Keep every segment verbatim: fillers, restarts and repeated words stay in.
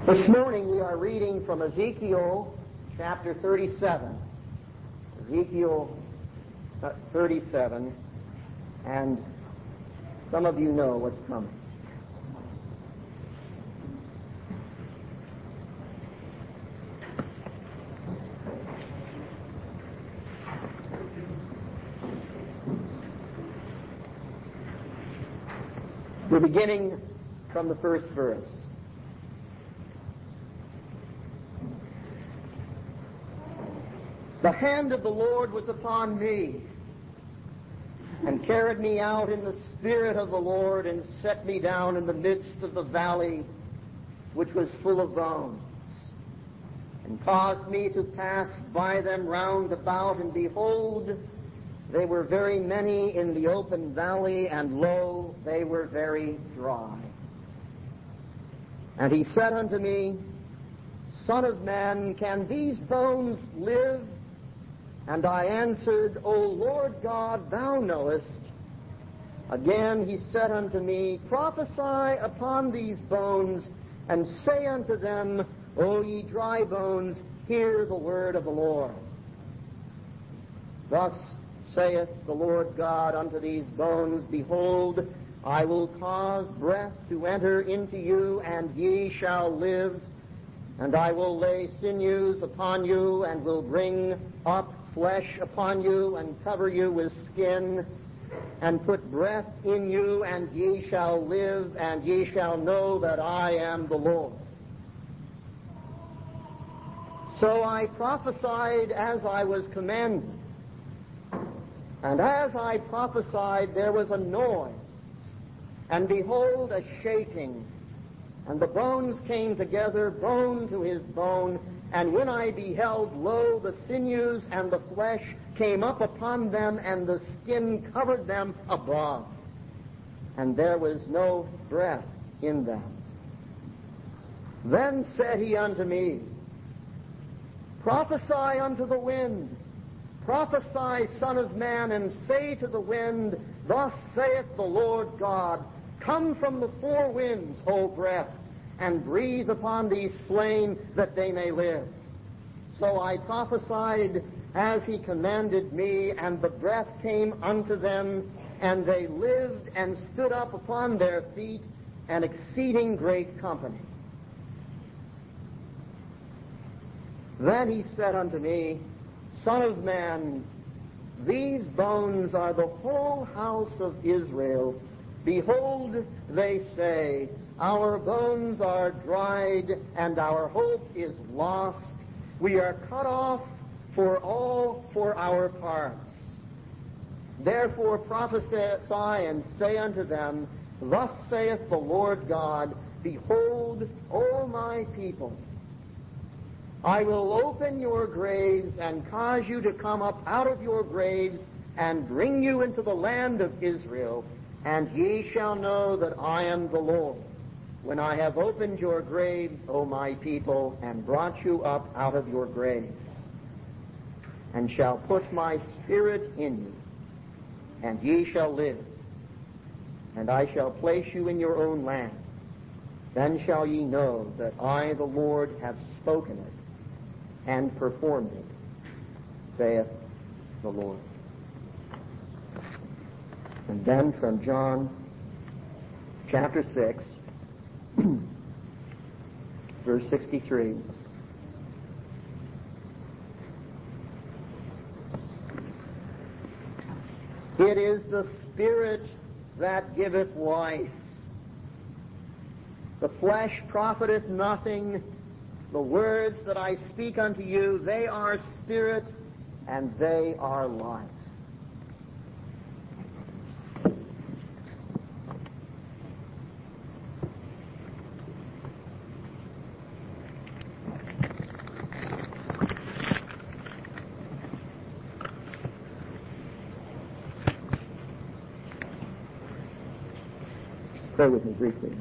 This morning we are reading from Ezekiel chapter thirty-seven. Ezekiel thirty-seven, and some of you know what's coming. We're beginning from the first verse. The hand of the Lord was upon me, and carried me out in the Spirit of the Lord, and set me down in the midst of the valley, which was full of bones, and caused me to pass by them round about, and behold, they were very many in the open valley, and lo, they were very dry. And he said unto me, Son of man, can these bones live? And I answered, O Lord God, thou knowest. Again he said unto me, Prophesy upon these bones, and say unto them, O ye dry bones, hear the word of the Lord. Thus saith the Lord God unto these bones, Behold, I will cause breath to enter into you, and ye shall live. And I will lay sinews upon you, and will bring up flesh upon you, and cover you with skin, and put breath in you, and ye shall live, and ye shall know that I am the Lord. So I prophesied as I was commanded. And as I prophesied, there was a noise, and behold, a shaking. And the bones came together, bone to his bone. And when I beheld, lo, the sinews and the flesh came up upon them, and the skin covered them above. And there was no breath in them. Then said he unto me, Prophesy unto the wind. Prophesy, Son of man, and say to the wind, Thus saith the Lord God, Come from the four winds, O breath, and breathe upon these slain, that they may live. So I prophesied as he commanded me, and the breath came unto them, and they lived and stood up upon their feet, an exceeding great company. Then he said unto me, Son of man, these bones are the whole house of Israel. Behold, they say, Our bones are dried, and our hope is lost. We are cut off for all for our parts. Therefore prophesy and say unto them, Thus saith the Lord God, Behold, O my people, I will open your graves, and cause you to come up out of your graves, and bring you into the land of Israel, and ye shall know that I am the Lord, when I have opened your graves, O my people, and brought you up out of your graves, and shall put my spirit in you, and ye shall live, and I shall place you in your own land. Then shall ye know that I, the Lord, have spoken it, and performed it, saith the Lord. And then from John chapter six, verse sixty-three. It is the Spirit that giveth life. The flesh profiteth nothing. The words that I speak unto you, they are spirit, and they are life. Pray with me briefly.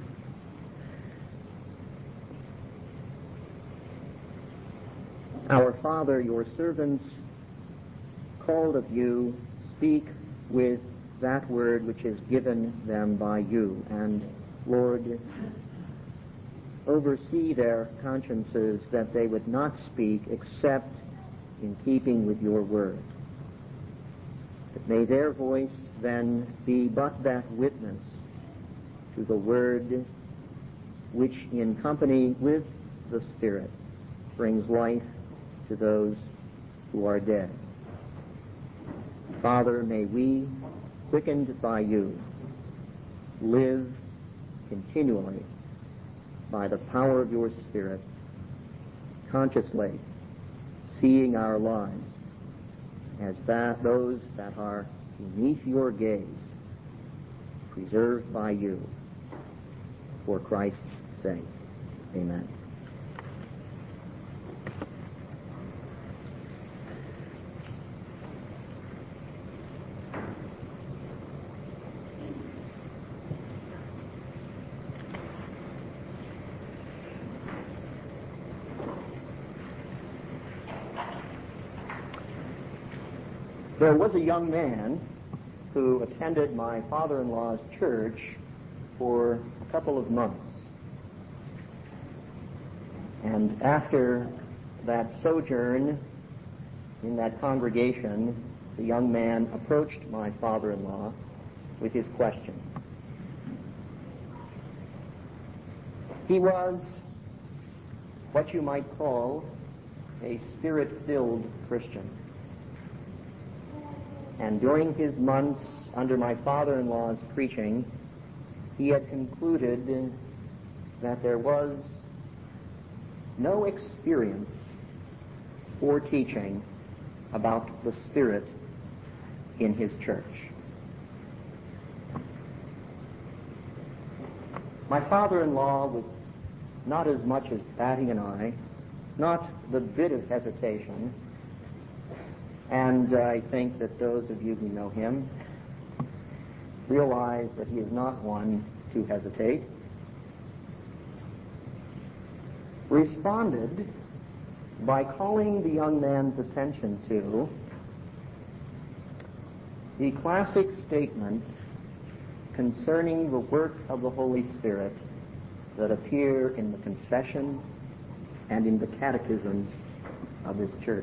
Our Father, your servants, called of you, speak with that word which is given them by you. And, Lord, oversee their consciences that they would not speak except in keeping with your word. But may their voice then be but that witness to the word which in company with the Spirit brings life to those who are dead. Father, may we, quickened by you, live continually by the power of your Spirit, consciously seeing our lives as that those that are beneath your gaze, preserved by you for Christ's sake. Amen. There was a young man who attended my father-in-law's church for a couple of months. And after that sojourn in that congregation, the young man approached my father-in-law with his question. He was what you might call a spirit-filled Christian. And during his months under my father-in-law's preaching, he had concluded that there was no experience or teaching about the Spirit in his church. My father-in-law, with not as much as batting an eye, not the bit of hesitation, and uh, I think that those of you who know him realize that he is not one to hesitate, responded by calling the young man's attention to the classic statements concerning the work of the Holy Spirit that appear in the confession and in the catechisms of his church.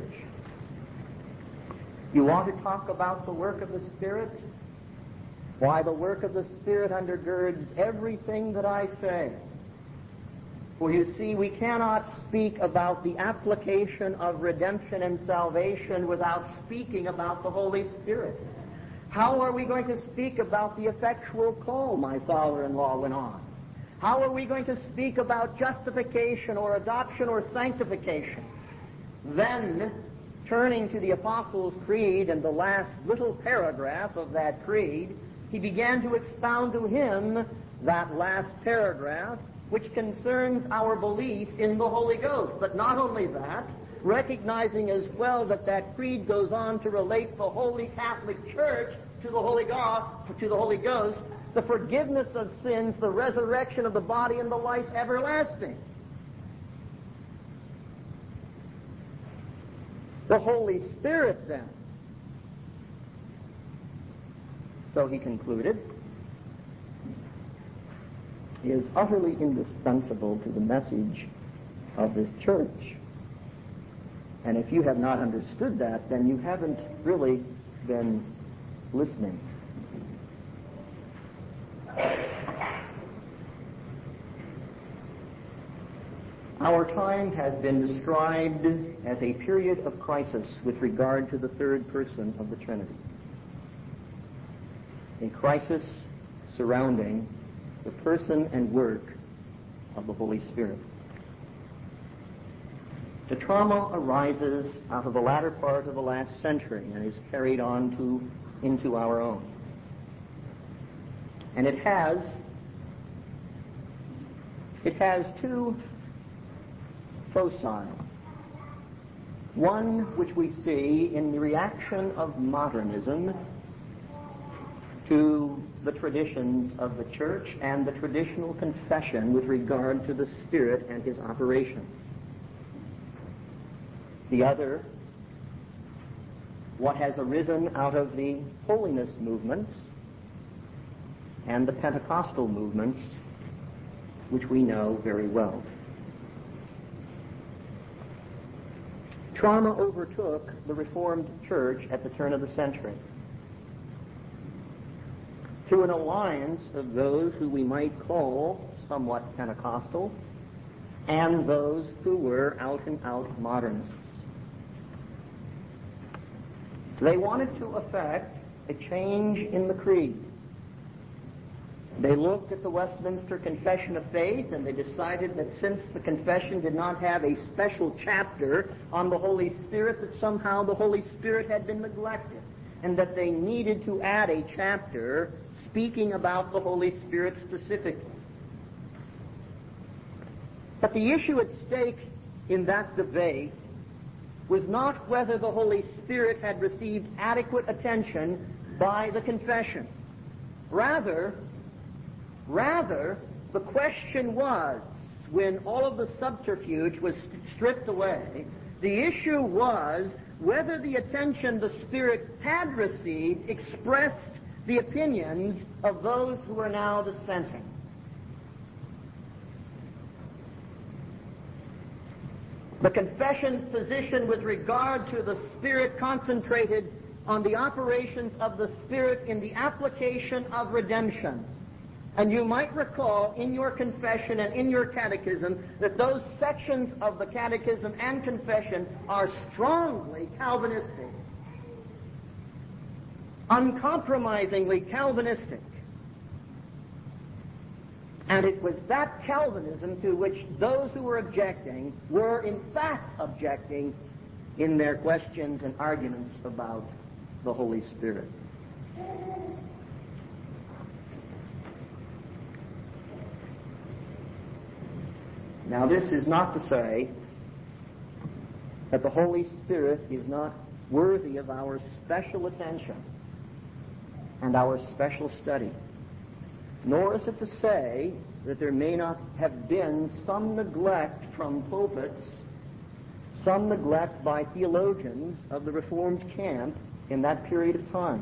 You want to talk about the work of the Spirit? Why, the work of the Spirit undergirds everything that I say. For you see, we cannot speak about the application of redemption and salvation without speaking about the Holy Spirit. How are we going to speak about the effectual call, my father-in-law went on? How are we going to speak about justification or adoption or sanctification? Then, turning to the Apostles' Creed and the last little paragraph of that creed, he began to expound to him that last paragraph, which concerns our belief in the Holy Ghost. But not only that, recognizing as well that that creed goes on to relate the Holy Catholic Church to the Holy God, to the Holy Ghost, the forgiveness of sins, the resurrection of the body, and the life everlasting. The Holy Spirit, then, so he concluded, is utterly indispensable to the message of this church. And if you have not understood that, then you haven't really been listening. Our time has been described as a period of crisis with regard to the third person of the Trinity. A crisis surrounding the person and work of the Holy Spirit. The trauma arises out of the latter part of the last century and is carried on to into our own. And it has it has two foci. One which we see in the reaction of modernism to the traditions of the church and the traditional confession with regard to the Spirit and his operation. The other, what has arisen out of the holiness movements and the Pentecostal movements, which we know very well. trauma overtook the Reformed Church at the turn of the century, to an alliance of those who we might call somewhat Pentecostal and those who were out-and-out modernists. They wanted to effect a change in the creed. They looked at the Westminster Confession of Faith and they decided that since the confession did not have a special chapter on the Holy Spirit, that somehow the Holy Spirit had been neglected, and that they needed to add a chapter speaking about the Holy Spirit specifically. But the issue at stake in that debate was not whether the Holy Spirit had received adequate attention by the confession. Rather, rather, the question was, when all of the subterfuge was stripped away, the issue was whether the attention the Spirit had received expressed the opinions of those who are now dissenting. The confession's position with regard to the Spirit concentrated on the operations of the Spirit in the application of redemption. And you might recall in your confession and in your catechism that those sections of the catechism and confession are strongly Calvinistic, uncompromisingly Calvinistic. And it was that Calvinism to which those who were objecting were in fact objecting in their questions and arguments about the Holy Spirit. Now, this is not to say that the Holy Spirit is not worthy of our special attention and our special study. Nor is it to say that there may not have been some neglect from pulpits, some neglect by theologians of the Reformed camp in that period of time.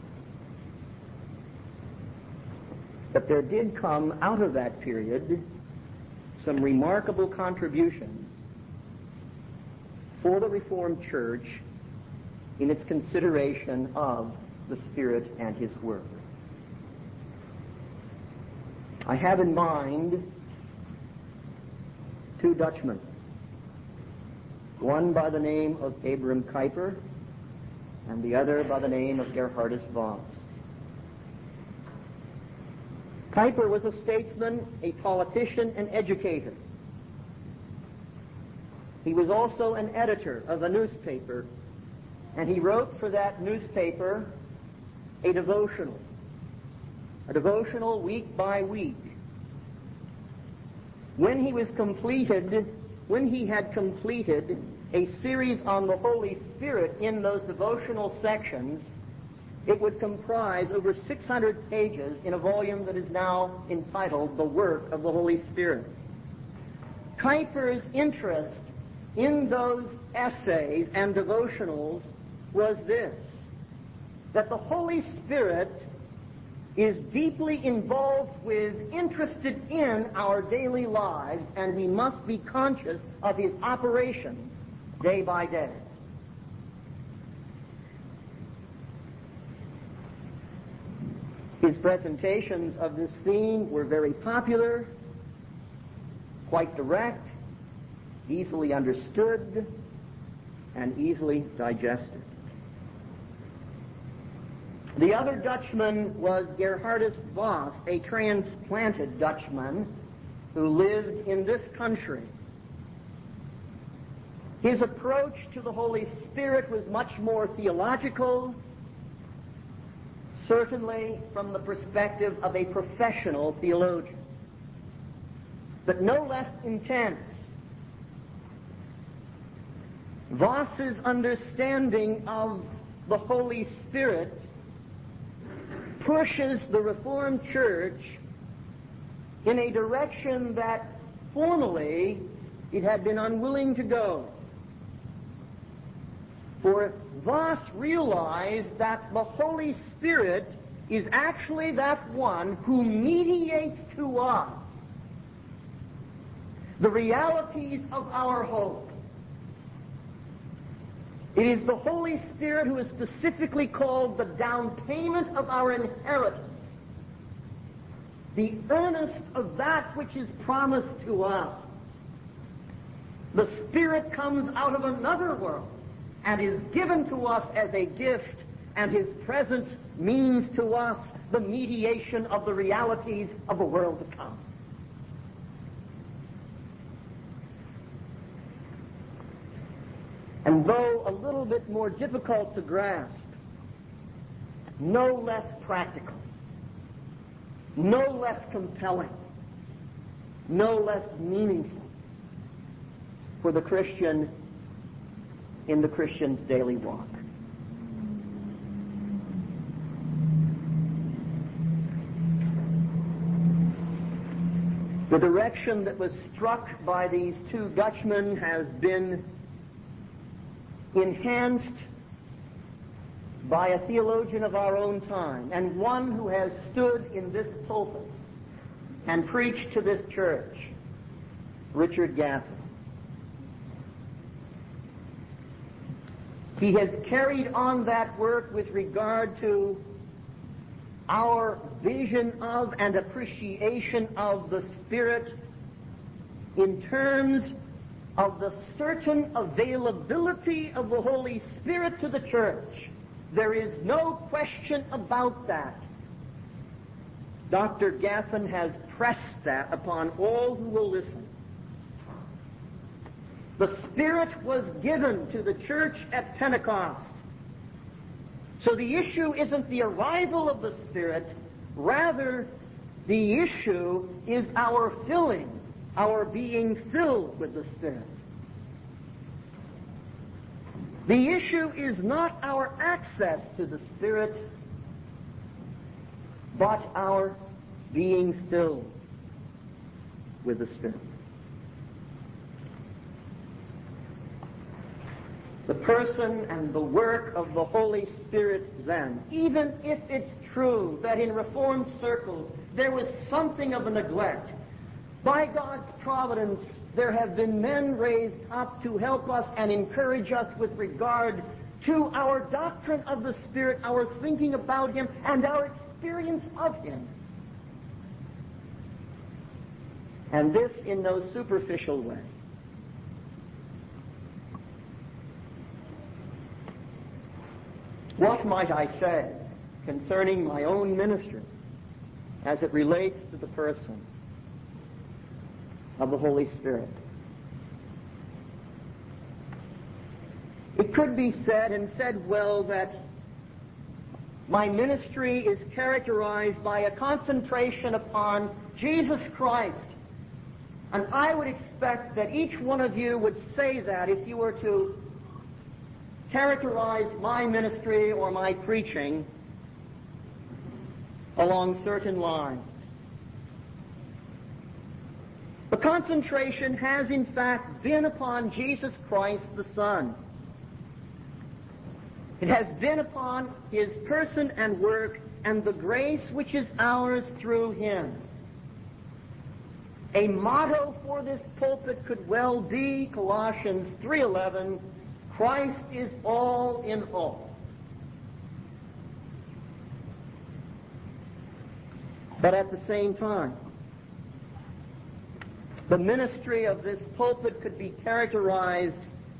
But there did come out of that period some remarkable contributions for the Reformed Church in its consideration of the Spirit and His work. I have in mind two Dutchmen, one by the name of Abram Kuyper and the other by the name of Gerhardus Voss. Kuyper was a statesman, a politician, an educator. He was also an editor of a newspaper, and he wrote for that newspaper a devotional, a devotional week by week. When he was completed, when he had completed a series on the Holy Spirit in those devotional sections, it would comprise over six hundred pages in a volume that is now entitled The Work of the Holy Spirit. Kuyper's interest in those essays and devotionals was this, that the Holy Spirit is deeply involved with, interested in our daily lives, and we must be conscious of His operations day by day. His presentations of this theme were very popular, quite direct, easily understood, and easily digested. The other Dutchman was Gerhardus Voss, a transplanted Dutchman who lived in this country. His approach to the Holy Spirit was much more theological, certainly from the perspective of a professional theologian, but no less intense. Voss's understanding of the Holy Spirit pushes the Reformed Church in a direction that formerly it had been unwilling to go. For Voss realized that the Holy Spirit is actually that one who mediates to us the realities of our hope. It is the Holy Spirit who is specifically called the down payment of our inheritance, the earnest of that which is promised to us. The Spirit comes out of another world and is given to us as a gift, and His presence means to us the mediation of the realities of the world to come. And though a little bit more difficult to grasp, no less practical, no less compelling, no less meaningful for the Christian in the Christian's daily walk. The direction that was struck by these two Dutchmen has been enhanced by a theologian of our own time, and one who has stood in this pulpit and preached to this church, Richard Gaffin. He has carried on that work with regard to our vision of and appreciation of the Spirit in terms of the certain availability of the Holy Spirit to the church. There is no question about that. Doctor Gaffin has pressed that upon all who will listen. The Spirit was given to the church at Pentecost. So the issue isn't the arrival of the Spirit, rather the issue is our filling, our being filled with the Spirit. The issue is not our access to the Spirit, but our being filled with the Spirit. The person and the work of the Holy Spirit then, even if it's true that in Reformed circles there was something of a neglect, by God's providence there have been men raised up to help us and encourage us with regard to our doctrine of the Spirit, our thinking about Him, and our experience of Him. And this in no superficial way. What might I say concerning my own ministry as it relates to the person of the Holy Spirit? It could be said, and said well, that my ministry is characterized by a concentration upon Jesus Christ. And I would expect that each one of you would say that if you were to characterize my ministry or my preaching along certain lines. The concentration has in fact been upon Jesus Christ the Son. It has been upon His person and work and the grace which is ours through Him. A motto for this pulpit could well be Colossians three eleven, Christ is all in all. But at the same time, the ministry of this pulpit could be characterized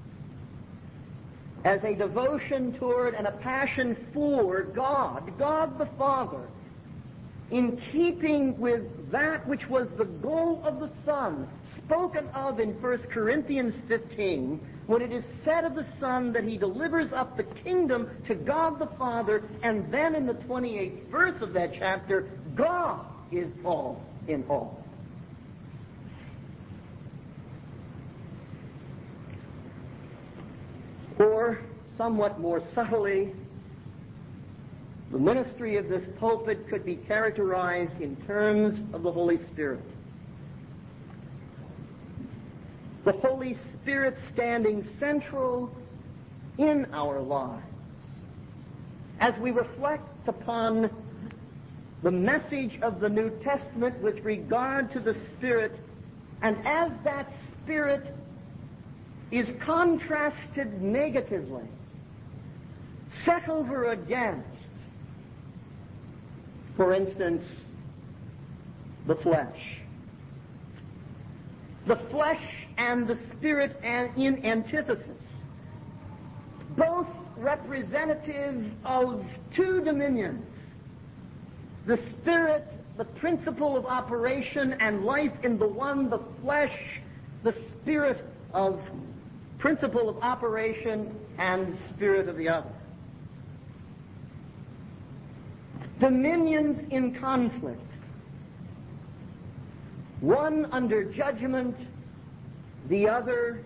as a devotion toward and a passion for God, God the Father, in keeping with that which was the goal of the Son, spoken of in First Corinthians fifteen, when it is said of the Son that He delivers up the kingdom to God the Father, and then in the twenty-eighth verse of that chapter, God is all in all. Or, somewhat more subtly, the ministry of this pulpit could be characterized in terms of the Holy Spirit. The Holy Spirit standing central in our lives as we reflect upon the message of the New Testament with regard to the Spirit, and as that Spirit is contrasted negatively set over against, for instance, the flesh. The flesh and the Spirit and in antithesis, both representative of two dominions. The Spirit, the principle of operation and life in the one, the flesh, the Spirit of principle of operation and Spirit of the other. Dominions in conflict. One under judgment, the other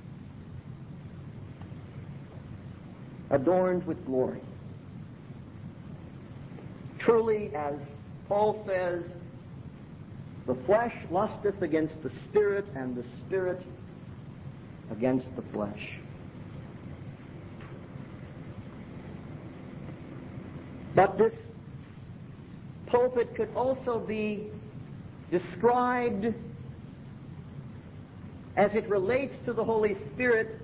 adorned with glory. Truly, as Paul says, the flesh lusteth against the Spirit, and the Spirit against the flesh. But this pulpit could also be described as it relates to the Holy Spirit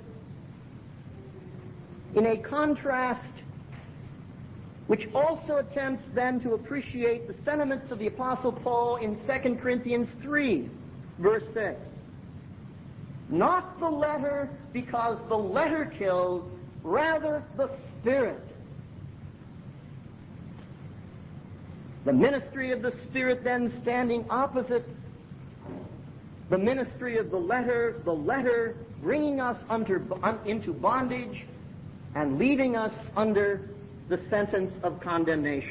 in a contrast which also attempts then to appreciate the sentiments of the Apostle Paul in Second Corinthians three, verse six. Not the letter, because the letter kills, rather the Spirit. The ministry of the Spirit then standing opposite the ministry of the letter, the letter bringing us under, into bondage and leaving us under the sentence of condemnation.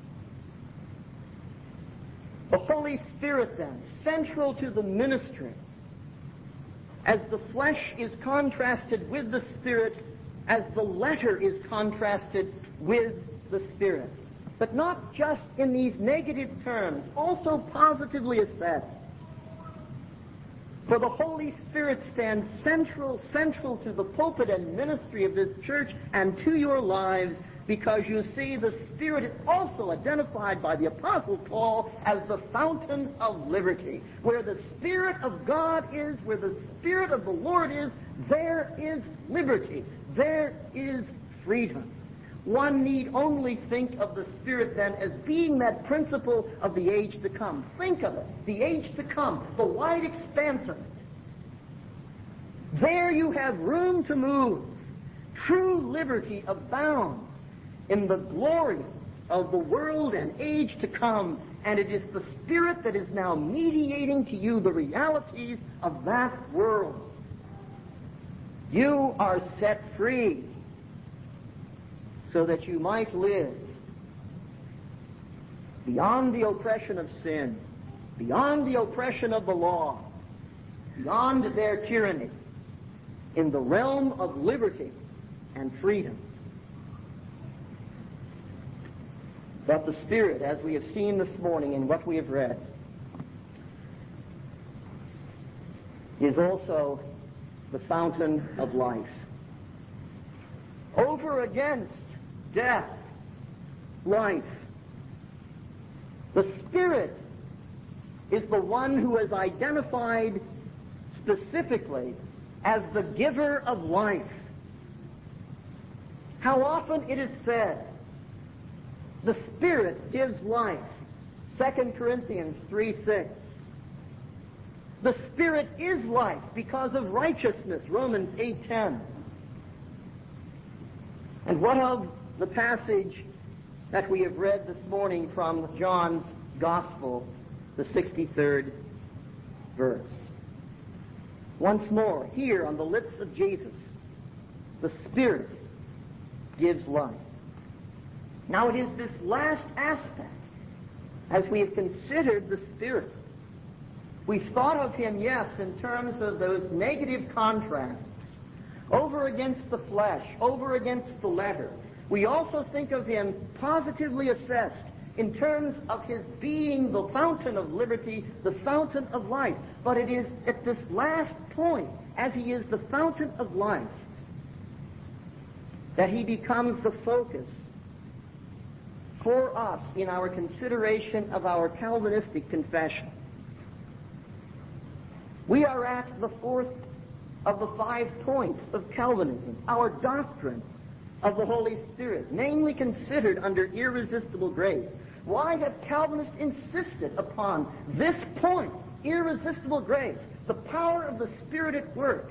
The Holy Spirit then, central to the ministry, as the flesh is contrasted with the Spirit, as the letter is contrasted with the Spirit. But not just in these negative terms, also positively assessed. For the Holy Spirit stands central, central to the pulpit and ministry of this church and to your lives, because you see the Spirit is also identified by the Apostle Paul as the fountain of liberty. Where the Spirit of God is, where the Spirit of the Lord is, there is liberty. There is freedom. One need only think of the Spirit then as being that principle of the age to come. Think of it, the age to come, the wide expanse of it. There you have room to move. True liberty abounds in the glories of the world and age to come, and it is the Spirit that is now mediating to you the realities of that world. You are set free so that you might live beyond the oppression of sin, beyond the oppression of the law, beyond their tyranny, in the realm of liberty and freedom. But the Spirit, as we have seen this morning in what we have read, is also the fountain of life. Over against death, life. The Spirit is the one who is identified specifically as the giver of life. How often it is said, the Spirit gives life. Second Corinthians three six. The Spirit is life because of righteousness. Romans eight ten. And what of the passage that we have read this morning from John's Gospel, the sixty-third verse? Once more, here on the lips of Jesus, the Spirit gives life. Now it is this last aspect, as we have considered the Spirit. We've thought of him, yes, in terms of those negative contrasts, over against the flesh, over against the letter. We also think of him positively assessed in terms of his being the fountain of liberty, the fountain of life. But it is at this last point, as he is the fountain of life, that he becomes the focus for us in our consideration of our Calvinistic confession. We are at the fourth of the five points of Calvinism, our doctrine of the Holy Spirit, mainly considered under irresistible grace. Why have Calvinists insisted upon this point, irresistible grace, the power of the Spirit at work?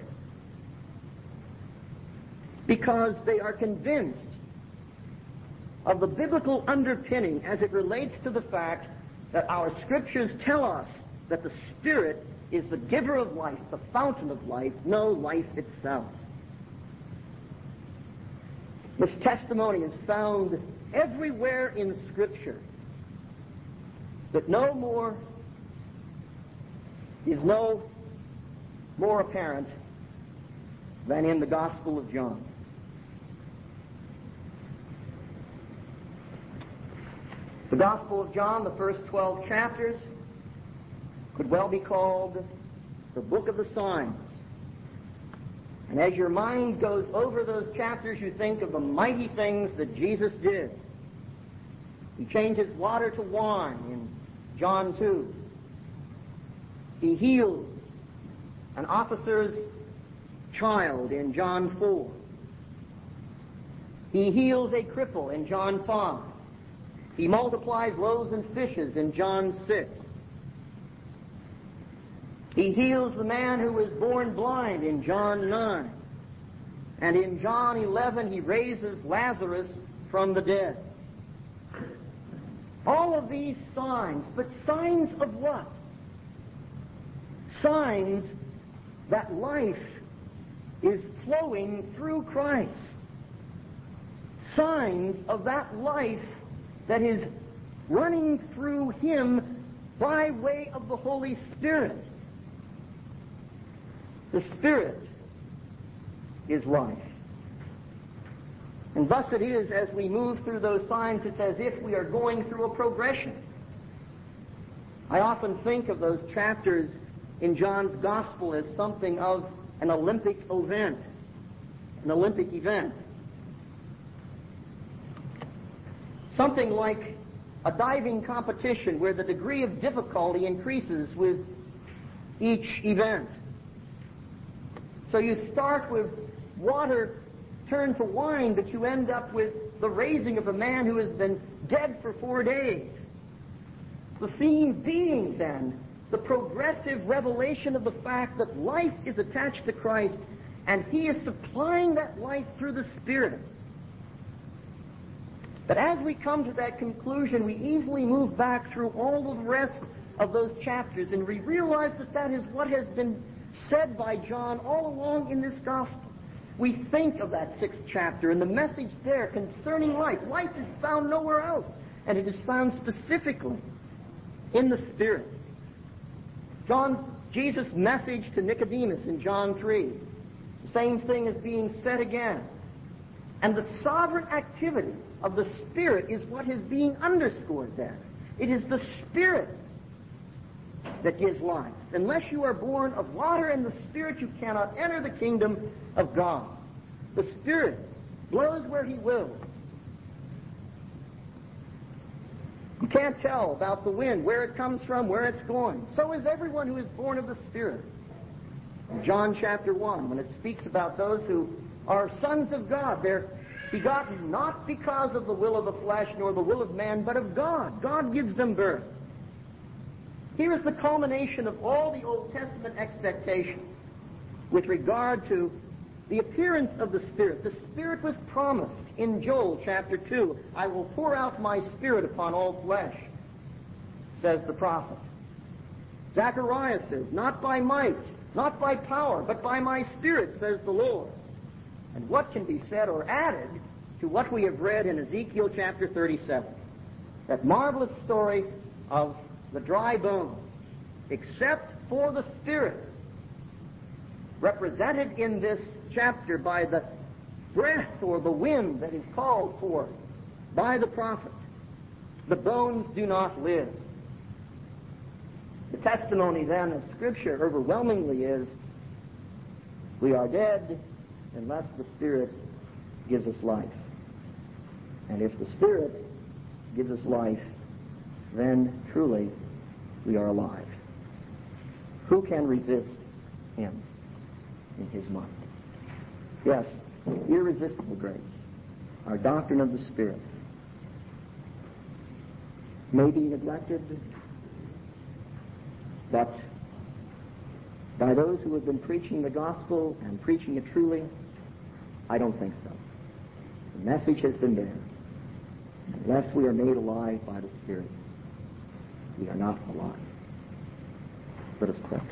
Because they are convinced of the biblical underpinning as it relates to the fact that our Scriptures tell us that the Spirit is the giver of life, the fountain of life, no life itself. This testimony is found everywhere in Scripture, but no more is no more apparent than in the Gospel of John. The Gospel of John, the first twelve chapters, could well be called the book of the signs. And as your mind goes over those chapters, you think of the mighty things that Jesus did. He changes water to wine in John two. He heals an officer's child in John four. He heals a cripple in John five. He multiplies loaves and fishes in John six. He heals the man who was born blind in John nine. And in John eleven, he raises Lazarus from the dead. All of these signs, but signs of what? Signs that life is flowing through Christ. Signs of that life that is running through Him by way of the Holy Spirit. The Spirit is life. And thus it is, as we move through those signs, it's as if we are going through a progression. I often think of those chapters in John's Gospel as something of an Olympic event. An Olympic event. Something like a diving competition where the degree of difficulty increases with each event. So you start with water turned to wine, but you end up with the raising of a man who has been dead for four days. The theme being, then, the progressive revelation of the fact that life is attached to Christ, and He is supplying that life through the Spirit. But as we come to that conclusion, we easily move back through all of the rest of those chapters, and we realize that that is what has been said by John all along in this Gospel. We think of that sixth chapter and the message there concerning life. Life is found nowhere else, and it is found specifically in the Spirit. John, Jesus' message to Nicodemus in John three, the same thing is being said again. And the sovereign activity of the Spirit is what is being underscored there. It is the Spirit that gives life. Unless you are born of water and the Spirit, you cannot enter the kingdom of God. The Spirit blows where He wills. You can't tell about the wind, where it comes from, where it's going. So is everyone who is born of the Spirit. In John chapter one, when it speaks about those who are sons of God, they're begotten not because of the will of the flesh nor the will of man, but of God. God gives them birth. Here is the culmination of all the Old Testament expectation with regard to the appearance of the Spirit. The Spirit was promised in Joel chapter two. I will pour out my Spirit upon all flesh, says the prophet. Zechariah says, not by might, not by power, but by my Spirit, says the Lord. And what can be said or added to what we have read in Ezekiel chapter thirty-seven? That marvelous story of the dry bones, except for the Spirit, represented in this chapter by the breath or the wind that is called for by the prophet. The bones do not live. The testimony then of Scripture overwhelmingly is, we are dead unless the Spirit gives us life. And if the Spirit gives us life, then truly we are alive. Who can resist Him in His mind? Yes, irresistible grace. our doctrine of the Spirit, may be neglected, but by those who have been preaching the gospel and preaching it truly, I don't think so. The message has been there. Unless we are made alive by the Spirit, we are not alive. Let us pray.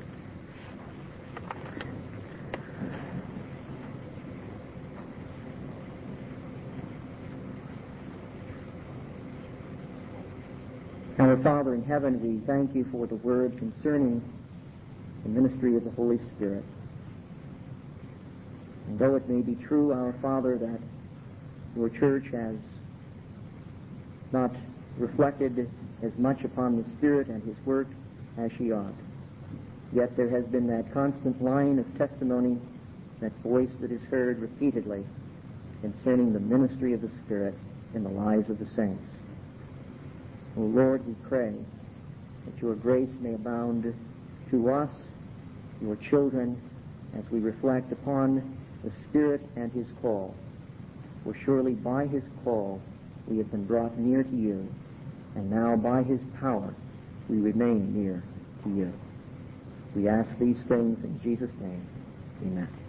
Our Father in heaven, we thank you for the word concerning the ministry of the Holy Spirit. And though it may be true, our Father, that your church has not reflected as much upon the Spirit and his work as she ought, yet there has been that constant line of testimony, that voice that is heard repeatedly concerning the ministry of the Spirit in the lives of the saints. O Lord, we pray that your grace may abound to us, your children, as we reflect upon the Spirit and his call. For surely by his call we have been brought near to you, and now by his power we remain near to you. We ask these things in Jesus' name. Amen.